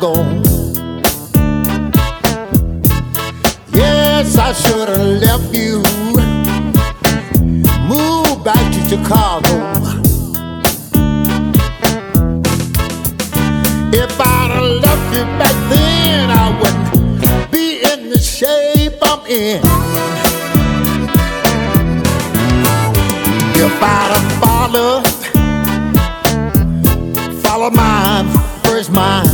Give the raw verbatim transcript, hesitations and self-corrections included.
Chicago. Yes, I should have left you, moved back to Chicago. If I'd have left you back then, I wouldn't be in the shape I'm in. If I'd have followed, followed my first mind,